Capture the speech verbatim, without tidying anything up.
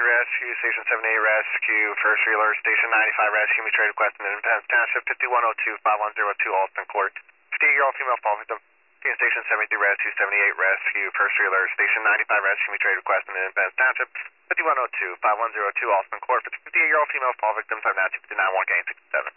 Rescue, Station seventy-eight Rescue, First Alert, Station ninety-five Rescue, we trade request in Independence Township, fifty-one oh two, five one zero two, Alston Court. fifty-eight-year-old female fall victim. Station seventy-three Rescue, seventy-eight Rescue, First Alert, Station ninety-five Rescue, we trade request in Independence Township, fifty-one oh two, five one zero two, Alston Court. fifty-eight-year-old female fall victims are now two fifty-nine, one game sixty-seven.